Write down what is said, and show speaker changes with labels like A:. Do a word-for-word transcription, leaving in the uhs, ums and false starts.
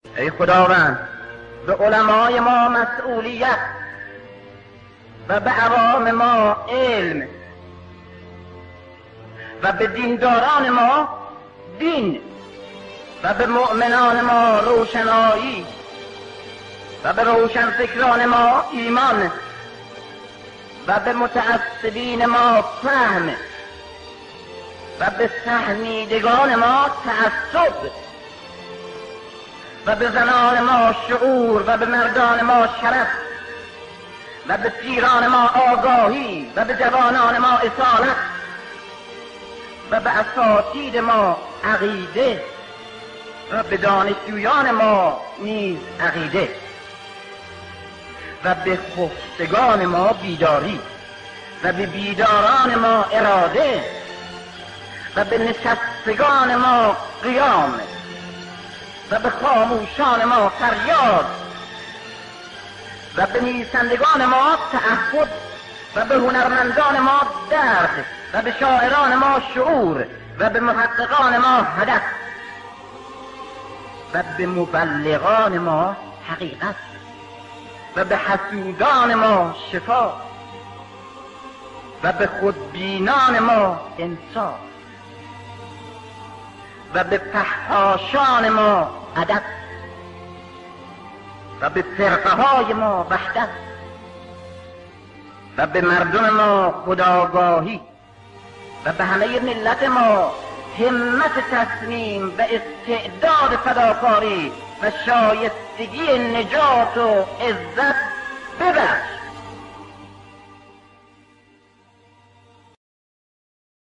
A: ای خداوند به علمای ما مسئولیت و به عوام ما علم و به دینداران ما دین و به مؤمنان ما روشنایی و به روشنفکران ما ایمان و به متعصبین ما فهم و به سهمیدگان ما تعصب و به زنان ما شعور و به مردان ما شرف و به پیران ما آگاهی و به جوانان ما اصالت و به اساتید ما عقیده و به دانشجویان ما نیز عقیده و به خفتگان ما بیداری و به بیداران ما اراده و به نشستگان ما قیام و به خاموشان ما فریاد و به نویسندگان ما تعهد و به هنرمندان ما درد و به شاعران ما شعور و به محققان ما هدف و به مبلغان ما حقیقت و به حسودان ما شفا و به خودبینان ما انصاف و به فحاشان ما ادب و به فرقه های ما وحدت و به مردم ما خودآگاهی و به همه ملت ما همت تصمیم و استعداد فداکاری و شایستگی نجات و عزت ببخش.